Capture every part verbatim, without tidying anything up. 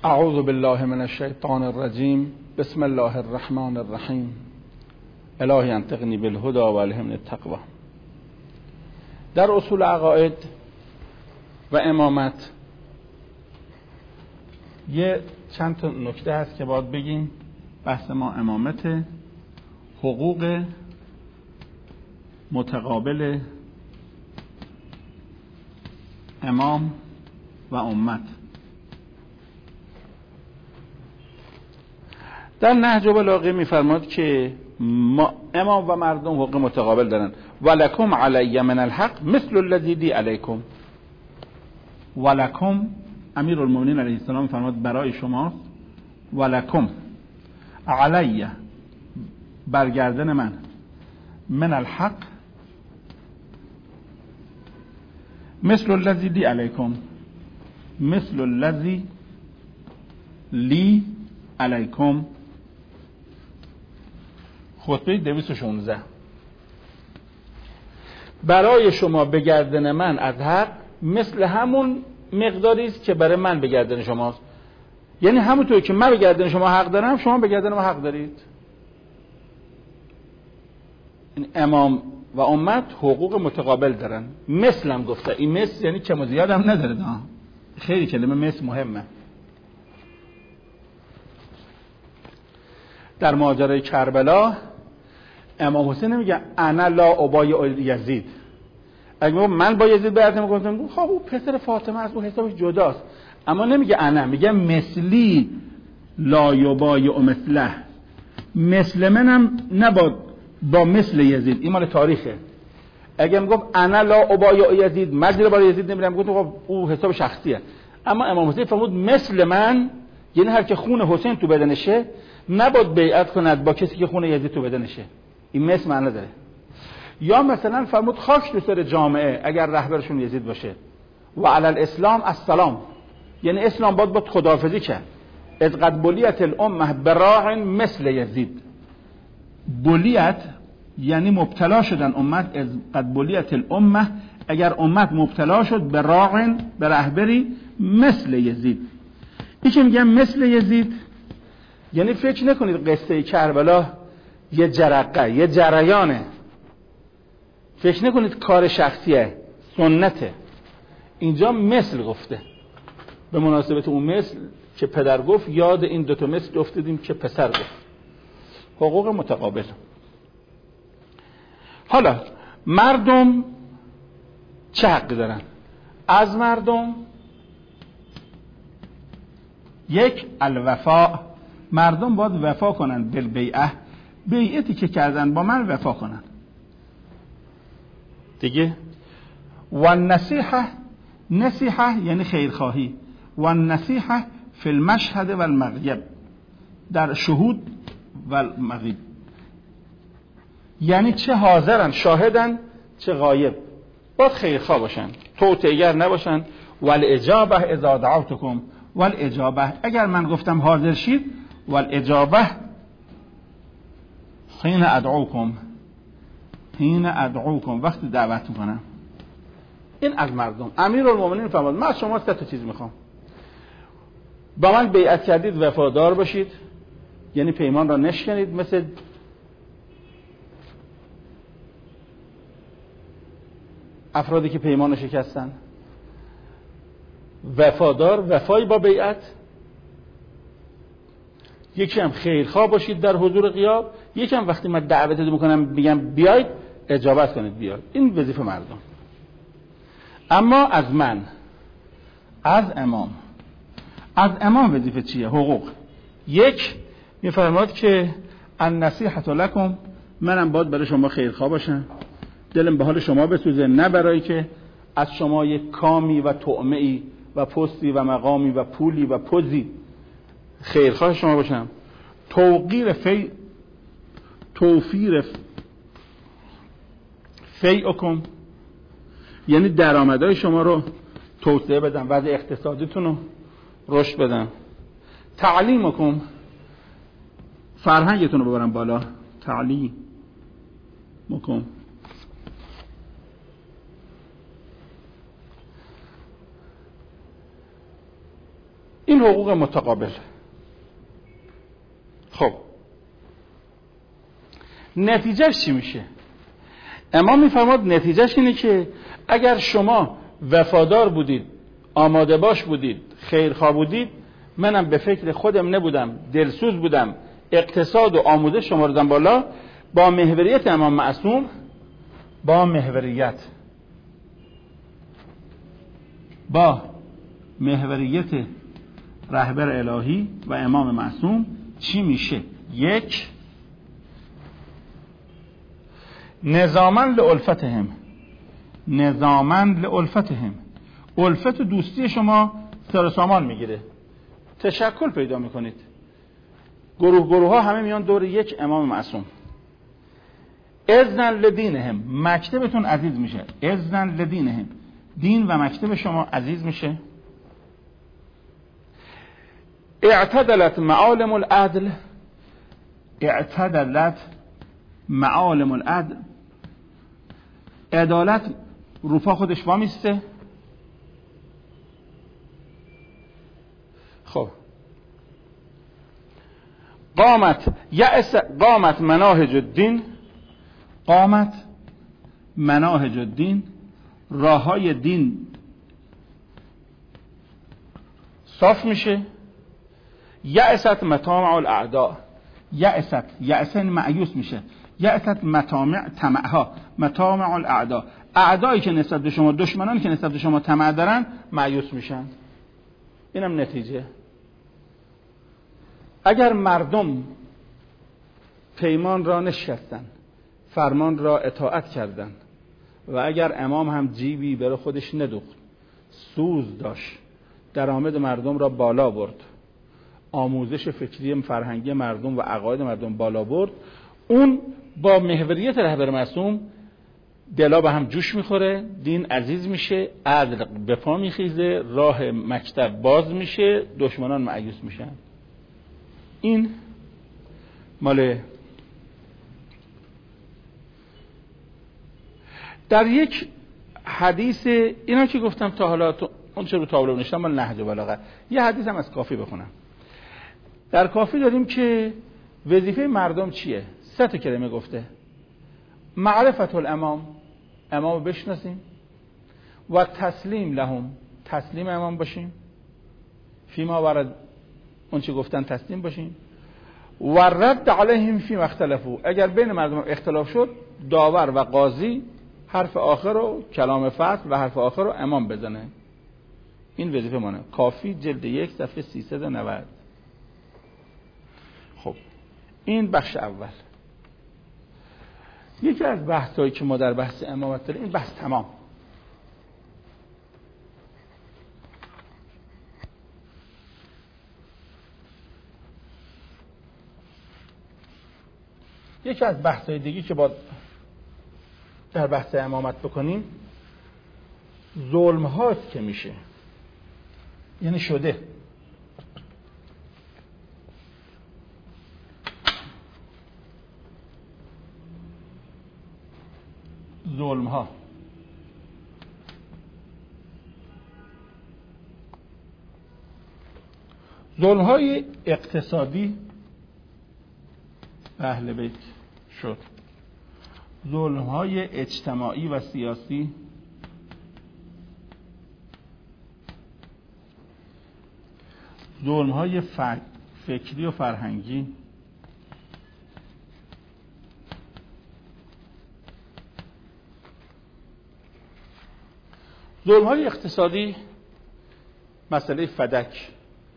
اعوذ بالله من الشیطان الرجیم. بسم الله الرحمن الرحیم. الهی انطقنی بالهدی و الهمنی التقوی. در اصول عقاید و امامت یه چند تا نکته هست که باید بگیم. بحث ما امامت، حقوق متقابل امام و امت. در نهج بلاغه میفرماد که ما امام و مردم حقوق متقابل دارن. ولکم علی من الحق مثل الذی لی علیکم. ولکم، امیرالمومنین علیه السلام میفرماد برای شما، ولکم علی، برگردن من، من الحق مثل الذی لی علیکم، مثل الذی لی علیکم. خطبه دویست و شانزده. برای شما به گردن من از حق مثل همون مقداری است که برای من به گردن شماست. یعنی همونطور که من به گردن شما حق دارم، شما به گردن ما حق دارید. این امام و امت حقوق متقابل دارن. مثل هم گفته. این مثل یعنی کم و زیاد هم نداره. ده. خیلی کلمه مثل مهمه. در ماجرای کربلا امام حسین نمیگه انا لا ابای یزید. اگه میگه من با یزید بیعت نمیکنم، خب او پسر فاطمه است، او حسابش جداست. اما نمیگه انا، میگه مثلی لا یبای مثله. مثل منم نباد با مثل یزید. این مال تاریخه. اگه میگم انا لا ابای یزید، مجرد برای یزید نمیرم، گفتم خب او حساب شخصیه. اما امام حسین فرمود مثل من، یعنی هر که خون حسین تو بدنشه نباید بیعت کند با کسی که خون یزید تو بدنشه. این مثل معنی داره. یا مثلا فرمود خاک تو سر جامعه اگر رهبرشون یزید باشه. و علی الاسلام السلام، یعنی اسلام باید با خداحافظی کرد. از قد بلیت الامه براع مثل یزید. بلیت یعنی مبتلا شدن امت. از قد بلیت الامه، اگر امت مبتلا شد به راع، به رهبری مثل یزید. این که میگم مثل یزید، یعنی فکر نکنید قصه کربلا یه جرقه، یه جریانه. فکر نکنید کار شخصیه، سنته. اینجا مثل گفته. به مناسبت اون مثل که پدر گفت، یاد این دوتا مثل افتادیم که پسر گفت. حقوق متقابل. حالا مردم چه حقی دارن؟ از مردم یک، الوفا، مردم باید وفا کنن بالبیعه، بیعتی که کردن با من وفا کنن دیگه. و نصیحه، نصیحه یعنی خیرخواهی. و نصیحه فی المشهد و المغیب، در شهود و المغیب، یعنی چه حاضرن، شاهدن، چه غایب، باید خیرخواه باشن، توطئه‌گر نباشن. والاجابه اذا دعوتکم، والاجابه، اگر من گفتم حاضر شید، والاجابه حین ادعوکم، حین ادعوکم، وقتی دعوت میکنم. این از مردم. امیرالمومنین فرمود من از شما سه تا چیز میخوام. با من بیعت کردید وفادار باشید، یعنی پیمان را نشکنید مثل افرادی که پیمان شکستن. وفادار، وفای با بیعت. یکی هم خیرخواه باشید در حضور غیاب. یکی هم وقتی من دعوتتون میکنم میگم بیاید، اجابت کنید بیاید. این وظیفه مردم. اما از من، از امام، از امام وظیفه چیه؟ حقوق. یک، میفرماد که النصیحة لکم، منم باید برای شما خیرخواه باشم، دلم به حال شما بسوزه، نه برای که از شما یک کامی و طعمه‌ای و پستی و مقامی و پولی و پوزی خیرخواه شما باشم. توقیر فی توفیر فیعکم، یعنی درآمدهای شما رو توسعه بدم، وضع اقتصادیتون رو رشد بدم. تعلیمکم، فرهنگتون رو ببرم بالا. تعلیمکم، این حقوق متقابل. خب نتیجهش چی میشه؟ امام میفرماد نتیجهش اینه که اگر شما وفادار بودید، آماده باش بودید، خیرخواه بودید، منم به فکر خودم نبودم، دلسوز بودم، اقتصاد و آموزش شما رو دادم بالا، با محوریت امام معصوم، با محوریت با محوریت رهبر الهی و امام معصوم چی میشه؟ یک، نظاما لالفتهم، نظاما لالفتهم، الفت و دوستی شما سر و سامان میگیره، تشکل پیدا میکنید، گروه گروه ها همه میان دور یک امام معصوم. اذن لدینهم، مکتبتون عزیز میشه. اذن لدینهم، دین و مکتب شما عزیز میشه. اعتدلت معالم العدل، اعتدلت معالم العدل، عدالت روپا خودش وامیسته. خب قامت یأس، قامت مناهج الدین، قامت مناهج الدین، راه های دین صاف میشه. یأست مطامع الاعداء، یأست، یأس مایوس میشه. یأست مطامع، طمعها، مطامع الاعداء، اعدایی که نسبت به شما، دشمنانی که نسبت به شما طمع دارن مایوس میشن. اینم نتیجه. اگر مردم پیمان را نشکستن، فرمان را اطاعت کردن و اگر امام هم جیبی برای خودش ندوخت، سوز داشت، درآمد مردم را بالا برد، آموزش فکری فرهنگی مردم و عقاید مردم بالا برد، اون با محوریت رهبر معصوم دلا به هم جوش میخوره، دین عزیز میشه، عدل به پا میخیزه، راه مکتب باز میشه، دشمنان مایوس میشن. این مال در یک حدیث اینا که گفتم تا حالا تو اون چه رو تابلو نوشتم مال نهج بلاغه، یه حدیث هم از کافی بخونم. در کافی داریم که وظیفه مردم چیه؟ سه تا کلمه گفته: معرفت الامام، امام بشناسیم، و تسلیم لهم، تسلیم امام باشیم، فیما ورد، اون چه گفتن تسلیم باشیم، و رد علیهم فی مختلفو، اگر بین مردم اختلاف شد داور و قاضی حرف آخر رو، کلام فصل و حرف آخر رو امام بزنه. این وظیفه مانه. کافی جلد یک صفحه سیصد و نود. خب این بخش اول. یکی از بحثایی که ما در بحث امامت داریم، این بحث تمام. یکی از بحثای دیگه که با در بحث امامت بکنیم، ظلم هاست که میشه، یعنی شده. ظلم ها ظلم های اقتصادی اهل بیت شد، ظلم های اجتماعی و سیاسی، ظلم های فکری و فرهنگی، ظلم های اقتصادی، مسئله فدک،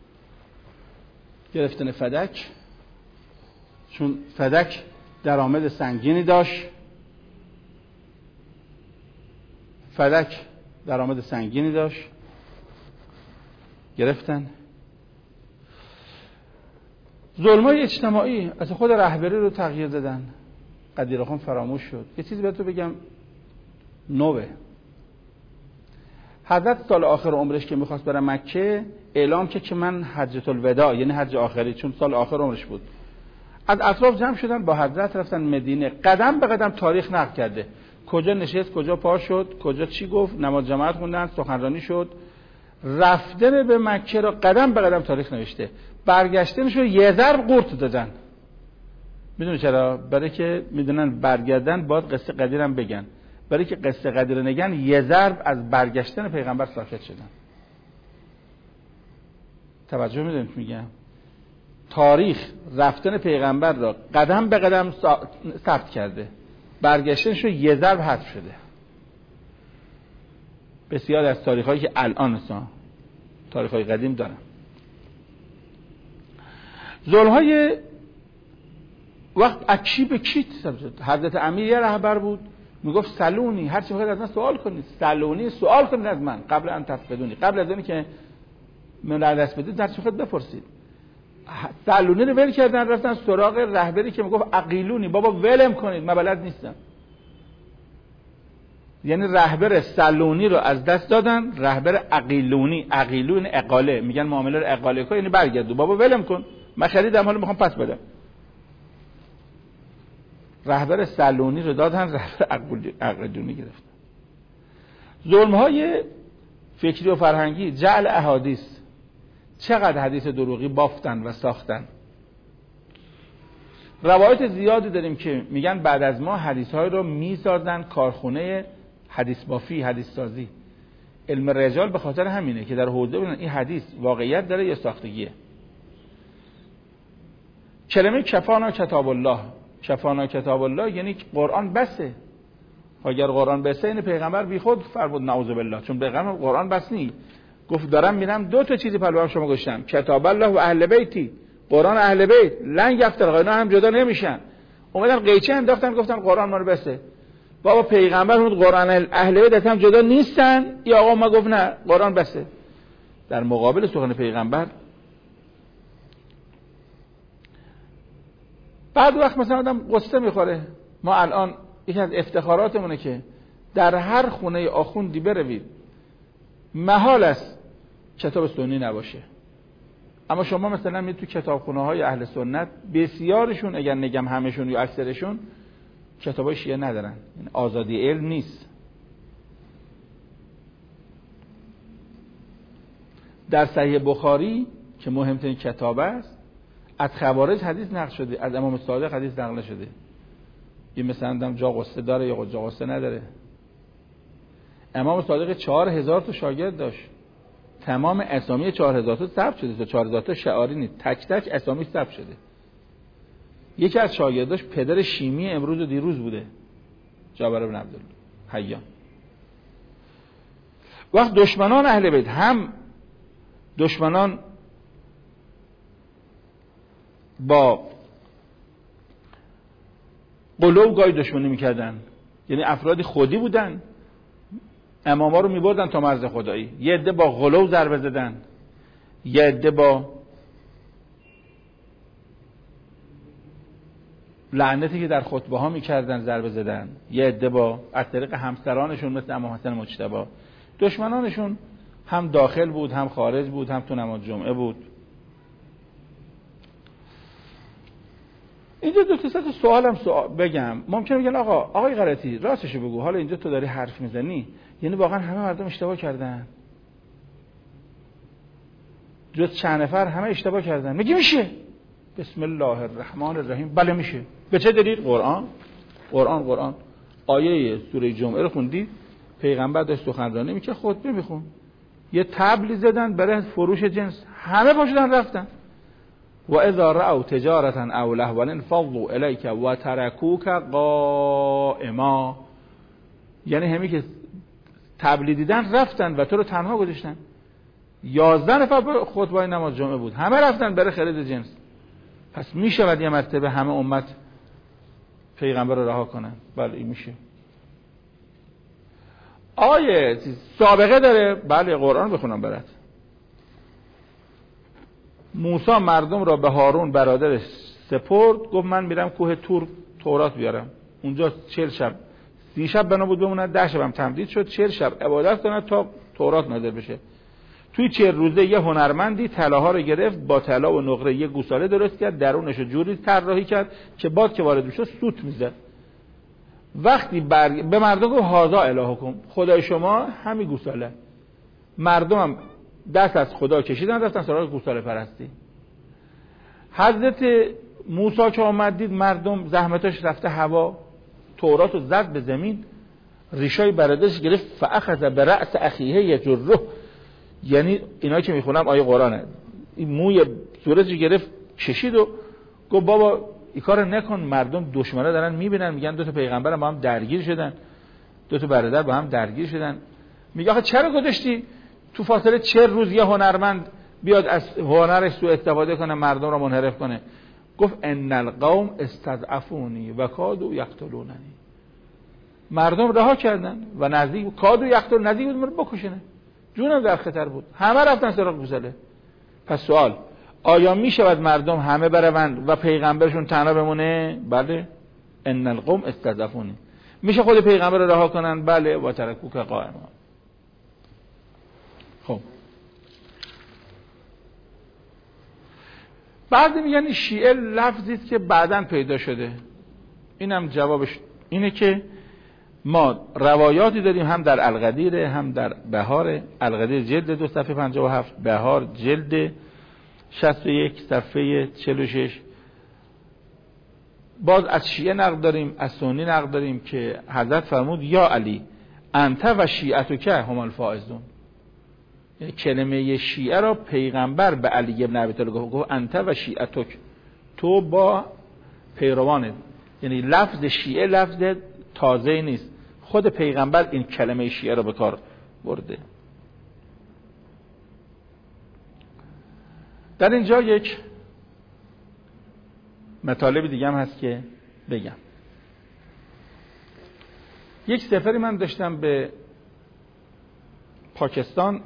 گرفتن فدک، چون فدک درآمد سنگینی داشت، فدک درآمد سنگینی داشت، گرفتن. ظلم‌های اجتماعی، از خود رهبری رو تغییر دادن، قدیرخان فراموش شد. یه چیزی بهتون بگم، نوه حضرت سال آخر عمرش که میخواست بره مکه، اعلام که که من حجۃ الوداع، یعنی حج آخری، چون سال آخر عمرش بود، از اطراف جمع شدن با حضرت رفتن مدینه. قدم به قدم تاریخ نقل کرده، کجا نشست، کجا پا شد، کجا چی گفت، نماز جماعت خوندن، سخنرانی شد، رفتن به مکه رو قدم به قدم تاریخ نوشته، برگشتنش رو یه ضرب قورت دادن. میدونی چرا؟ برای که میدونن برگردن باید قصه قدیر هم بگن، برای که قصه قدیر نگن یه ضرب از برگشتن پیغمبر ساکت شدن. توجه میدونید میگم تاریخ رفتن پیغمبر را قدم به قدم ثبت کرده، برگشتنش رو یه ضرب حذف شده. بسیار از تاریخ‌هایی که الان مثلا تاریخ‌های قدیم دارن. ظلم‌های وقت اکی به کیت حضرت امیر یه رهبر بود میگفت سلونی، هر چی میخواید از من سوال کنید، سلونی سوال کنید از من قبل ان تفقدونی، قبل از اینکه که من را دست بدید هر چی میخواید بپرسید. سلونی رو ول کردن رفتن سراغ رهبری که میگفت عقیلونی، بابا ولم کنید من بلد نیستم. یعنی رهبر سلونی رو از دست دادن، رهبر عقیلونی، عقیلون اقاله، میگن معامله رو اقاله کن، یعنی برگردو بابا ولم کن من خریدم حالا میخوام پس بدم. رهبر سلونی رو دادن، رهبر عقیلونی گرفتن. ظلم‌های فکری و فرهنگی، جعل احادیث، چقدر حدیث دروغی بافتن و ساختن. روایت زیادی داریم که میگن بعد از ما حدیث‌های رو میسازن کارخونه حدیث بافی، حدیث سازی. علم رجال به خاطر همینه که در حوزه ببینن این حدیث واقعیت داره یا ساختگیه. کلمه کفانا کتاب الله، کفانا کتاب الله یعنی قرآن بسه. اگر قرآن بسه این پیغمبر بی خود فرمود نعوذ بالله، چون پیغمبر قرآن بس نی، گفت دارم میرم دو تا چیزی پلوام شما گذاشتم، کتاب الله و اهل بیتی، قرآن اهل بیت لنگ افتر اینا هم جدا نمیشن. اومدن قیچی انداختن گفتن قرآن ما رو بسه. بابا پیغمبر اون قرآن اهل بیت هم جدا نیستن، یا آقا ما گفت نه قرآن بسه. در مقابل سخن پیغمبر بعد وقت مثلا آدم قصه میخوره. ما الان یکی از افتخاراتمونه که در هر خونه آخوندی بروید محال است کتاب سنی نباشه. اما شما مثلا میید تو کتابخونه های اهل سنت بسیارشون، اگر نگم همشون یا اکثرشون، کتابای شیعه ندارن. این آزادی علم نیست. در صحیح بخاری که مهمترین کتاب است، از خوارج حدیث نقل شده، از امام صادق حدیث نقل شده. این مثلا جا قصه داره یا جا قصه نداره. امام صادق چهار هزار تا شاگرد داشت، تمام اسامی چهار هزار تا ثبت شده. چهار هزار تا شعاری نیست، تک تک اسامی ثبت شده. یکی از شاگرداش پدر شیمی امروز و دیروز بوده، جابر بن عبدالله حیان. وقت دشمنان اهل بیت، هم دشمنان با قلوب گاهی دشمنی میکردن، یعنی افرادی خودی بودن، اماما رو میبردن تا مرز خدایی. یه عده با غلو ضربه زدن، یه عده با لعنتی که در خطبه ها میکردن ضربه زدن، یه عده با از طریق همسرانشون مثل امام حسن مجتبی. دشمنانشون هم داخل بود، هم خارج بود، هم تو نماز جمعه بود. اینجا دو تا سه سوالم سوال بگم. ممکنه بگن آقا آقای غلطی راستشو بگو، حالا اینجا تو داری حرف میزنی، یعنی واقعا همه مردم اشتباه کردن؟ جز چند نفر همه اشتباه کردن؟ میگی میشه؟ بسم الله الرحمن الرحیم. بله میشه. به چه دلیل؟ قرآن قرآن قرآن آیه سوره جمعه رو خوندید، پیغمبر داشت سخنرانی میکرد، خطبه میخون، یه طبلی زدن برای فروش جنس، همه پاشدن رفتن. و اذا رأوا تجارة او لهوا انفضوا الیک و ترکوک قائما. یعنی همین که طبلی دیدن رفتن و تو رو تنها گذاشتن. یازده نفر خطبه نماز جمعه بود، همه رفتن برای خرید جنس. پس میشود یه مرتبه همه امت پیغمبر رو رها کنن؟ بله این میشه. آیه سابقه داره؟ بله قرآن بخونم برات. موسی مردم را به هارون برادرش سپرد، گفت من میرم کوه تور تورات بیارم. اونجا چهل شب سی شب بنا بود بمونه، ده شب هم تمدید شد، چهل شب عبادت کنه تا تورات نازل بشه. توی چهل روزه یه هنرمندی طلاها رو گرفت، با طلا و نقره یه گوساله درست کرد، درونش رو جوری طراحی کرد که باد که وارد میشه سوت میزد. وقتی برگ... به مردم گفت هازا الهکم، خدای شما همین گوساله. مردم هم دست از خدا کشیدن رفتن سراغ گوساله پرستی. حضرت موسی که آمد دید مردم زحمتاش رفته هوا، تورات رو زد به زمین، ریشای برادرش گرفت، فاخذ برأس اخیه یجره، یعنی اینا که میخونم آیه قرآنه، این موی صورتش گرفت کشید و گفت بابا این کارو نکن، مردم دشمنا دارن میبینن، میگن دو تا پیغمبر با هم درگیر شدن، دو تا برادر با هم درگیر شدن. میگه آخه چرا گذاشتی تو فاصله چهل روز یه هنرمند بیاد از هنرش سوء استفاده کنه، مردم رو منحرف کنه؟ گفت ان القوم استضعفونی و کادوا یقتلوننی. مردم رها کردن و نزدیک کادوا یقتل، نزدیک بود مرد بکشنه، جونم در خطر بود، همه رفتن سراغ گوساله. پس سوال، آیا میشود مردم همه بروند و پیغمبرشون تنها بمونه؟ بله. ان القوم استضعفونی. میشه خود پیغمبر رو رها کنن؟ بله. و ترکوک قائما. خب بعضی میگن شیعه لفظی است که بعداً پیدا شده. اینم جوابش اینه که ما روایاتی داریم هم در القدیر هم در بهار. القدیر جلد دو صفحه پنجاه و هفت، بهار جلد شصت و یک صفحه چهل و شش. باز از شیعه نقل داریم، از سنی نقل داریم که حضرت فرمود یا علی انت و شیعتک هم الفائزون. یعنی کلمه شیعه را پیغمبر به علی ابن ابی طالب گفت انت و شیعتک، تو با پیروانت. یعنی لفظ شیعه لفظ تازه نیست، خود پیغمبر این کلمه شیعه را به کار برده. در اینجا یک مطالب دیگه هم هست که بگم. یک سفری من داشتم به پاکستان،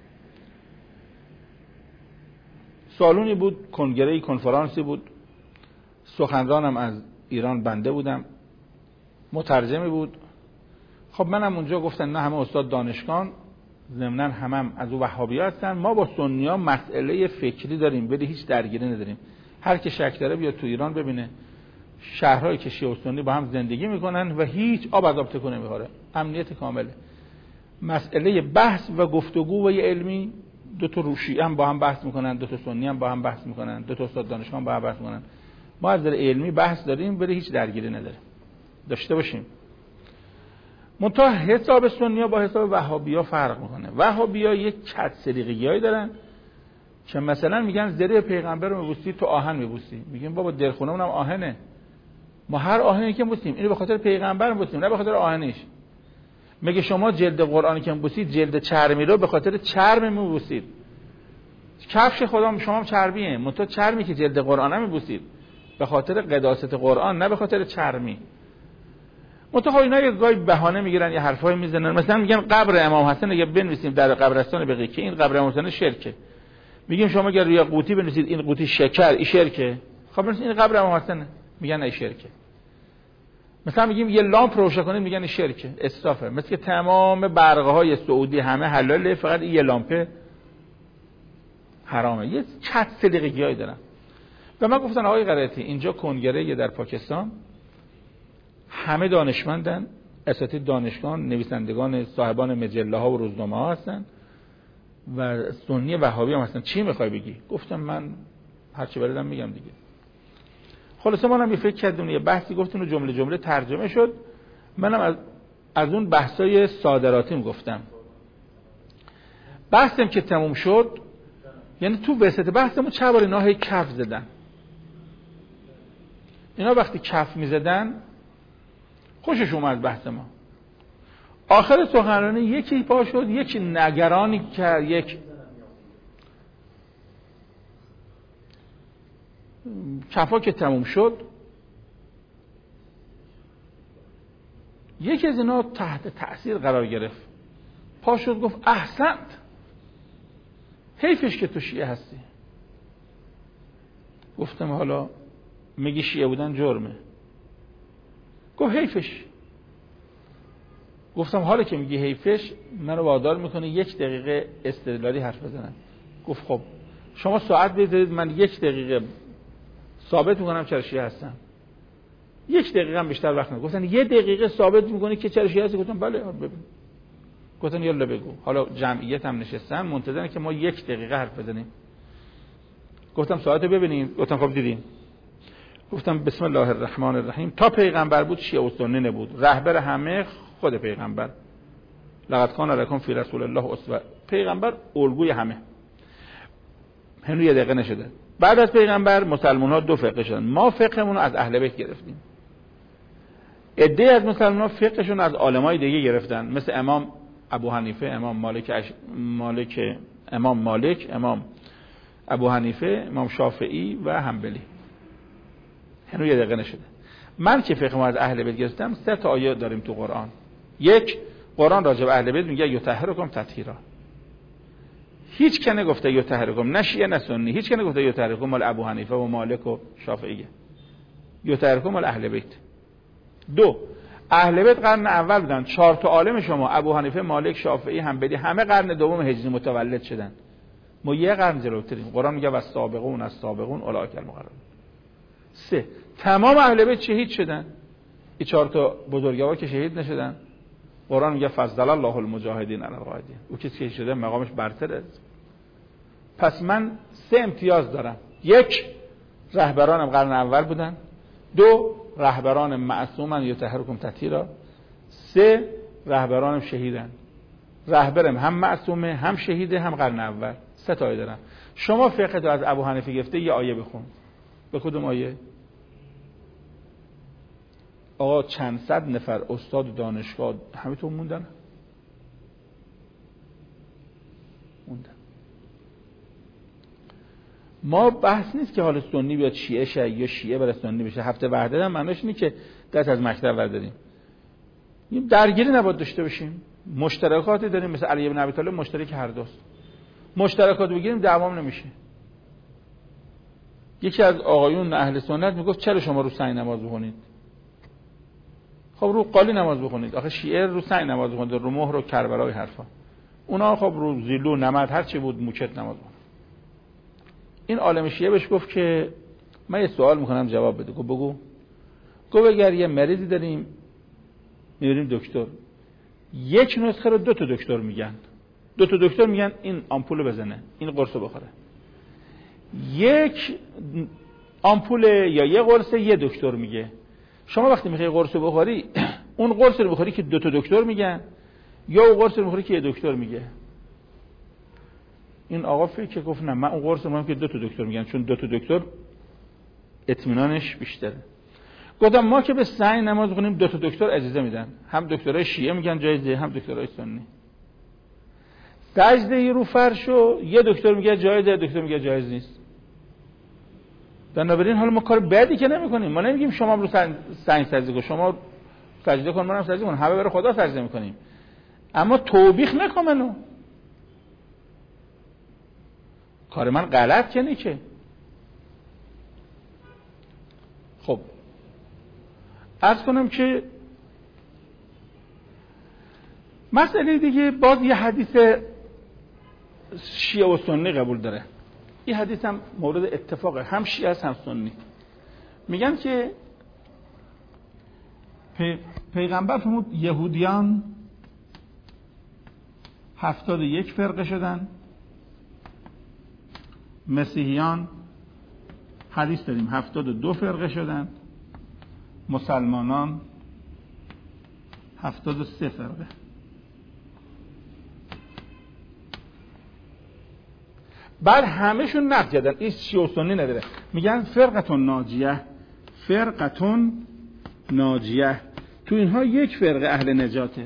سالونی بود، کنگره‌ای، کنفرانسی بود، سخنرانم از ایران بنده بودم، مترجمی بود. خب منم اونجا گفتن نه همه استاد دانشگاه، ضمناً همم هم از او وهابی هستن، ما با سنی ها مسئله فکری داریم ولی هیچ درگیری نداریم، هر کی شک داره بیاد تو ایران ببینه شهرهایی که شیعه و سنی با هم زندگی میکنن و هیچ آب از آب تکون نمیخوره، امنیت کامله. مسئله بحث و گفتگو و علمی، دو تا شیعه هم با هم بحث میکنن، دو تا سنی هم با هم بحث میکنن، دو تا استاد دانشگاه هم با هم بحث میکنن. ما از نظر علمی بحث داریم ولی هیچ درگیری نداریم، داشته باشیم. منتها حساب سنی‌ها با حساب وهابی‌ها فرق میکنه. وهابی‌ها یک کد سریقی‌هایی دارن که مثلا میگن زره پیغمبر رو میبوسی تو آهن میبوسی. میگیم بابا دلخونمون هم آهنه، ما هر آهنی که میبوسیم اینو به خاطر پیغمبر میبوسیم نه به خاطر آهنش. میگه شما جلد قرآنی که میبوسید جلد چرمی رو به خاطر چرم میبوسید. کفش خدا شما هم چرمیه، منتها چرمی که جلد قرآن میبوسید به خاطر قداست قرآن نه به خاطر چرمی. منتها اینا یه گاهی بهانه میگیرن یه حرفایی میزنن، مثلا میگن قبر امام حسن اگه بنویسیم در قبرستان بقیع که این قبر امام حسن شرکه، میگیم شما اگر روی قوطی بنویسید این قوطی شکر این شرکه، خب بنویسید این قبر امام حسن، میگن این شرکه. مثلا میگیم یه لامپ روشن کنید میگن این شرکه، اسرافه. مثل که تمام برقه های سعودی همه حلاله، فقط این یه لامپ حرامه. یه چت سلیقگیایی دارن. و من گفتن آقای قرائتی اینجا کنگره در پاکستان همه دانشمندن، اساتید دانشگاه، نویسندگان، صاحبان مجله ها و روزنامه ها هستن و سنی وهابی هم هستن، چی میخوای بگی؟ گفتم من هرچی بلدم میگم دیگه. خلاصه منم یه فکر کردم یه بحثی گفتم و جمله جمله ترجمه شد. منم از از اون بحثای صادراتیم گفتم. بحثم که تموم شد، یعنی تو وسط بحثمون چه بار اینا هی کف زدن. اینا وقتی کف میزدن خوشش اومد بحث ما. آخر سخنرانی یکی پا شد، یکی نگرانی کرد، یک کفا که تموم شد یکی از اینا تحت تأثیر قرار گرفت، پا شد گفت احسنت، حیفش که تو شیعه هستی. گفتم حالا میگی شیعه بودن جرمه؟ گفت حیفش. گفتم حالا که میگی حیفش منو وادار میکنه یک دقیقه استدلالی حرف بزنم. گفت خب شما ساعت بذارید من یک دقیقه ثابت میکنم چرا شیعه هستم. یک دقیقه هم بیشتر وقت ندارم. گفتن یه دقیقه ثابت میکنی که چرا شیعه هستی؟ گفتم بله ببین. گفتن یالا بگو. حالا جمعیت هم نشستن منتظرن که ما یک دقیقه حرف بزنیم. گفتم ساعت ببینیم. گفتم خب دیدیم. گفتم بسم الله الرحمن الرحیم. تا پیغمبر بود شیعه و سنی نبود، رهبر همه خود پیغمبر. لقد کان لکم فی رسول الله اسوه. پیغمبر الگوی همه. هنوز یه دقیقه نشده. بعد از پیغمبر مسلمان ها دو فرقه شدن. ما فقهمون رو از اهل بیت گرفتیم. عده از مسلمان ها فقهشون از عالمای دیگه گرفتن، مثل امام ابو حنیفه، امام مالک اش... مالک امام مالک، امام ابو حنیفه، امام شافعی و حنبلی. هنوز یه دقیقه نشده. من که فقهمو از اهل بیت گرفتم، سه تا آیه داریم تو قرآن. یک، قرآن راجع به اهل بیت میگه یطهرکم تطهیرا. هیچ که نگفته یطهرکم، نه شیعه نه سنی، هیچ که نگفته یطهرکم مال ابو حنیفه و مالک و شافعیه. یطهرکم مال اهل بیت. دو، اهل بیت قرن اول بودن. چهار تا عالم شما ابو حنیفه، مالک، شافعی، حنبلی همه قرن دوم هجری متولد شدن. ما یه قرن جلوتریم. قرآن میگه والسابقون السابقون اولئک المقربون. سه، تمام اهل بیت شهید شدن. این چهار تا بزرگوار که شهید نشدن. قرآن میگه فضل الله المجاهدین علی القاعدین. او کسی که شده مقامش برتره. پس من سه امتیاز دارم. یک، رهبرانم قرن اول بودن. دو، رهبران معصومن یطهرکم تطهیرا. سه، رهبرانم شهیدن. رهبرم هم معصومه، هم شهیده، هم قرن اول. سه تا آیه دارم. شما فقه تو از ابو حنیفه گرفته، یه آیه بخون. به کدوم آیه؟ آقا چند صد نفر استاد دانشگاه همه تو موندن موندن ما بحث نیست که حالا سنی بیاد شیعه شه یا شیعه بره سنی بشه. هفته وحدت هم معنیش اینه که دست از مکتب برداریم. درگیری نباید داشته باشیم. مشترکاتی داریم، مثل علی بن ابی طالب مشترک هر دوست. مشترکات بگیریم دعوام نمیشه. یکی از آقایون اهل سنت میگفت چرا شما رو سنگ نماز بخونید؟ خب رو قالی نماز بخونید. آخه شیعه رو سنگ نماز بخونید، رو مهر و کربلا و حرفا. اونا خب رو زیلو نمد هر چی بود موچت نماز بخونید. این عالم شیعه بهش گفت که من یه سوال میکنم جواب بده. گفت بگو. گفت اگر یه مریضی داریم میریم دکتر، یک نسخه رو دو تا دکتر میگن. دو تا دکتر میگن این آمپول بزنه، این قرص رو بخوره. یک آمپول یا یه قرص یه دکتر میگه. شما وقتی میخوای قرص رو بخوری، اون قرص رو بخوری که دو تا دکتر میگن، یا اون قرص رو بخوری که یه دکتر میگه. این آقا فکر گفت نه، من اون قرص رو میگم که دو تا دکتر میگن، چون دو تا دکتر اطمینانش بیشتره. گفتم ما که به سعی نماز بخونیم دو تا دکتر اجازه میدن، هم دکترای شیعه میگن جایزه، هم دکترای سنی. سجده رو فرشو یه دکتر میگه جایزه، دکتر میگه جایز نیست. بنابراین حالا ما کار بدی که نمیکنیم. ما نمیگیم شما رو سنگ سجده کن، شما سجده کن، منم سجده کن، همه برای خدا سجده میکنیم. اما توبیخ نکن منو. کار من غلط که نیست. خب عرض کنم که مسئله دیگه، باز یه حدیث شیعه و سنی قبول داره. این حدیث هم مورد اتفاقه، هم شیعه هم سنی. میگن که پی... پیغمبر فرمود یهودیان هفتاد و یک فرقه شدن، مسیحیان حدیث داریم هفتاد و دو فرقه شدن، مسلمانان هفتاد و سه فرقه. بعد همهشون نقد کردن، این شیعه و سنی نداره. میگن فرقتون ناجیه، فرقتون ناجیه. تو اینها یک فرقه اهل نجاته.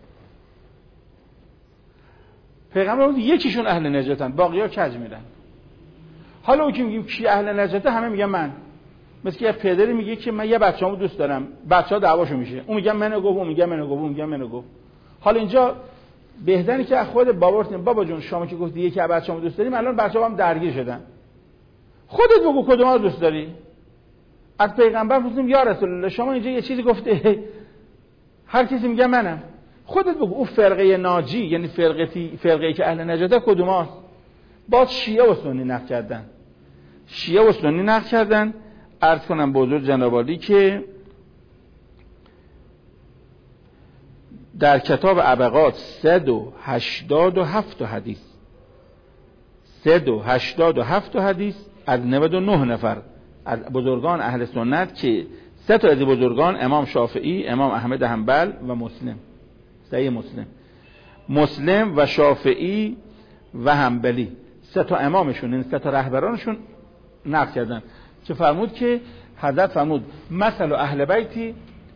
پیغمبر بود یکیشون اهل نجاتن، باقی‌ها کج میرن. حالا اون که میگیم کی اهل نجاته، همه میگن من. مثل یه پدری میگه که من یه بچه‌مو دوست دارم، بچه‌ها دعواشو میشه. اون میگه منو گفت، اون میگه منو گفت، اون میگه منو گفت. حالا اینجا بهتره که خود بابا بگه بابا جون شما که گفتی یکی از بچه‌مو دوست داریم، الان بچه‌ها هم درگیر شدن. خودت بگو کدوم رو دوست داری. از پیغمبر پرسیدیم یا رسول الله شما اینجا یه چیزی گفته، هر کسی میگه منم. خودت بگو اون فرقه ناجی، یعنی فرقه فرقه‌ای که اهل نجاته کدوماست. باز شیعه و سنی نقد کردن. شیعه و سنی نقد کردن. عرض کنم به حضور جناب عالی که در کتاب ابقات صد و هشتاد و هفت حدیث صد و هشتاد و هفت حدیث از نود و نه نفر از بزرگان اهل سنت که سه تا از بزرگان امام شافعی، امام احمد حنبل و مسلم، صحیح مسلم مسلم و شافعی و حنبلی، سه تا امامشون، این سه تا رهبرانشون نقل کردن که فرمود که حضرت فرمود مثل اهل بیتی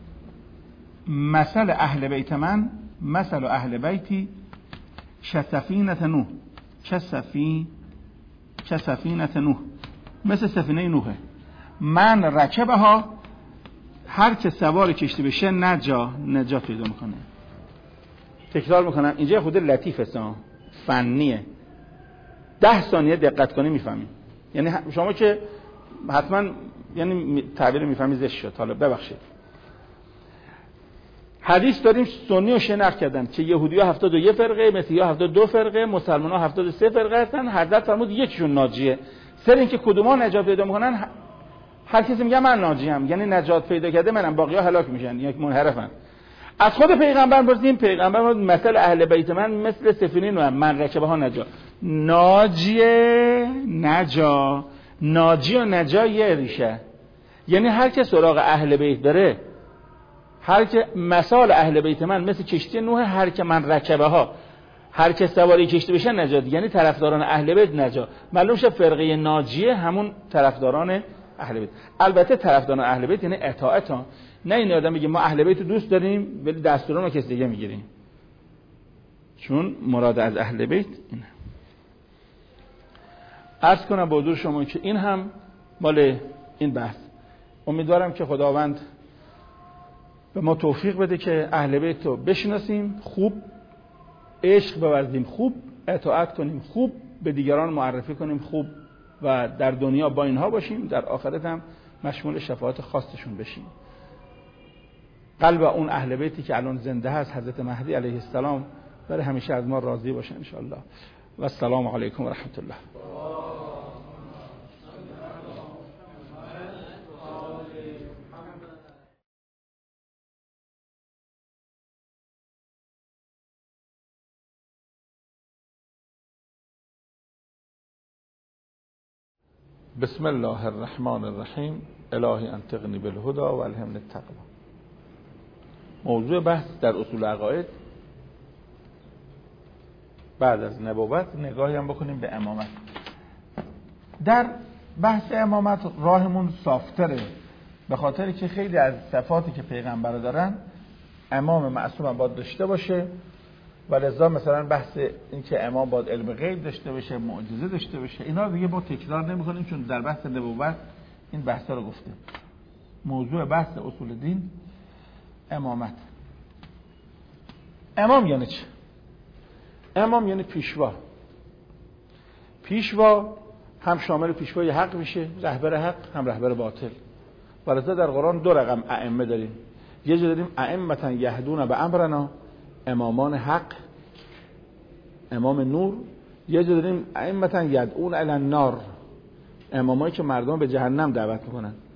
مثل اهل بیت من مثل اهل بیتی چه سفینه نوح چه سفی چه سفینه نوح مثل سفینه نوحه من رکبها هر که سوار کشتی بشه نجا نجات پیدا میکنه. تکرار میکنم اینجا خود لطیف است، فنیه، ده ثانیه دقت کنی میفهمی. یعنی شما که حتما یعنی تعبیر میفهمی زشت شد، حالا ببخشید. حدیث داریم سنی و شیعه نقل کردن که یهودی‌ها هفتاد و یک فرقه، مسیحی‌ها هفتاد و دو فرقه، مسلمان‌ها هفتاد و سه فرقه هستن. حضرت فرمود یکیشون ناجیه. سر این که کدوما نجات پیدا میکنن، هر کسی میگه من ناجیم، یعنی نجات پیدا کرده، منم، باقی‌ها هلاک میشن، یک منحرفن. از خود پیغمبر پرسیدیم، پیغمبر فرمود مثل اهل بیت من مثل سفینه نوح من رکبها نجا. ناجیه نجا، ناجی و نجا یه ریشه، یعنی هر که سراغ اهل بیت بره، هر که مثال اهل بیت من مثل کشتی نوح، هر که من رکبه ها، هر که سواری کشتی بشه نجات، یعنی طرفداران اهل بیت نجات. معلوم شه فرقه ناجیه همون طرفداران اهل بیت. البته طرفداران اهل بیت یعنی اطاعت ها، نه این آدم میگه ما اهل بیت رو دوست داریم ولی دستوران رو کسی دیگه میگیریم، چون مراد از اهل بیت اینه. عرض کنم با حضور شما که این هم مال این بحث. امیدوارم که خداوند به ما توفیق بده که اهل بیت رو بشناسیم، خوب عشق بورزیم، خوب اطاعت کنیم، خوب به دیگران معرفی کنیم، خوب و در دنیا با اینها باشیم، در آخرت هم مشمول شفاعت خاصشون بشیم. قلب اون اهل بیتی که الان زنده هست، حضرت مهدی علیه السلام، برای همیشه از ما راضی باشه ان شاء الله. و السلام علیکم و رحمت الله. بسم الله الرحمن الرحیم. الهی انطقنی بالهدى و الهمنی التقوی. موضوع بحث در اصول عقاید بعد از نبوت نگاهی هم بکنیم به امامت. در بحث امامت راهمون صافتره، به خاطر که خیلی از صفاتی که پیغمبر دارن امام معصوم هم باید داشته باشه، و لذا مثلا بحث این که امام باید علم غیب داشته باشه، معجزه داشته باشه، اینا دیگه با تکرار نمی‌کنیم چون در بحث نبوت این بحثا رو گفتیم. موضوع بحث اصول دین امامت. امام یعنی چه؟ امام یعنی پیشوا. پیشوا هم شامل پیشوای حق میشه، رهبر حق، هم رهبر باطل. ولذا در قرآن دو رقم ائمه داریم. یه جا داریم ائمه یهدون به امرنا، امامان حق، امام نور. یه جا داریم ائمه یدعون الی النار، امامایی که مردم به جهنم دعوت میکنن.